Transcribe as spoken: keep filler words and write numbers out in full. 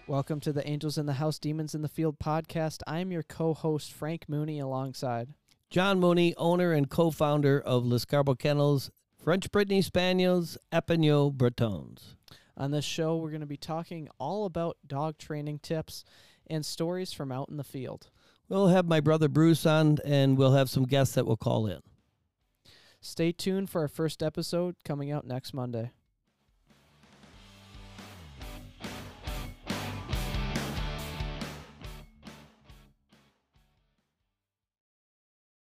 Welcome to the Angels in the House, Demons in the Field podcast. I'm your co-host, Frank Mooney, alongside John Mooney, owner and co-founder of Lescarbot Kennels, French Brittany Spaniels, Epagneau Bretons. On this show, we're going to be talking all about dog training tips and stories from out in the field. We'll have my brother Bruce on, and we'll have some guests that will call in. Stay tuned for our first episode coming out next Monday.